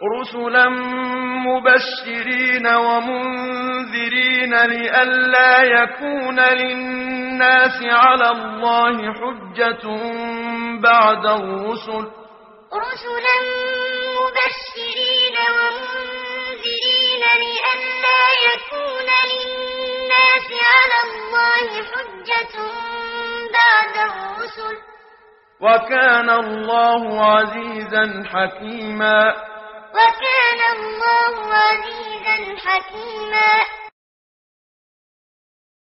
رسلا مبشرين ومنذرين لئلا يكون للناس على الله حجة بعد الرسل رسلا مبشرين ومنذرين لئلا يكون للناس على الله حجة بعد الرسل وكان الله عزيزا حكيما وكان الله عزيزا حكيما